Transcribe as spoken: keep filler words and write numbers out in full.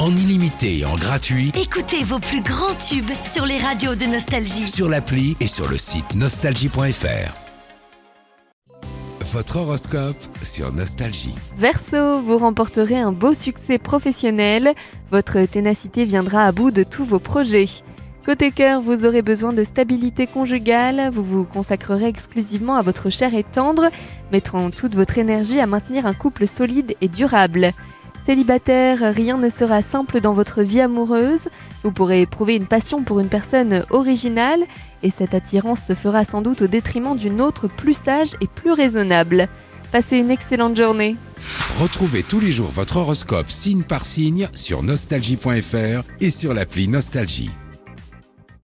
en illimité et en gratuit Écoutez vos plus grands tubes sur les radios de Nostalgie. sur l'appli et sur le site nostalgie point f r. Votre horoscope sur Nostalgie. Verseau, vous remporterez un beau succès professionnel. Votre ténacité viendra à bout de tous vos projets. Côté cœur, vous aurez besoin de stabilité conjugale. Vous vous consacrerez exclusivement à votre cher et tendre, mettant toute votre énergie à maintenir un couple solide et durable. Célibataire, rien ne sera simple dans votre vie amoureuse. Vous pourrez éprouver une passion pour une personne originale et cette attirance se fera sans doute au détriment d'une autre plus sage et plus raisonnable. Passez une excellente journée. Retrouvez tous les jours votre horoscope signe par signe sur nostalgie point f r et sur l'appli Nostalgie.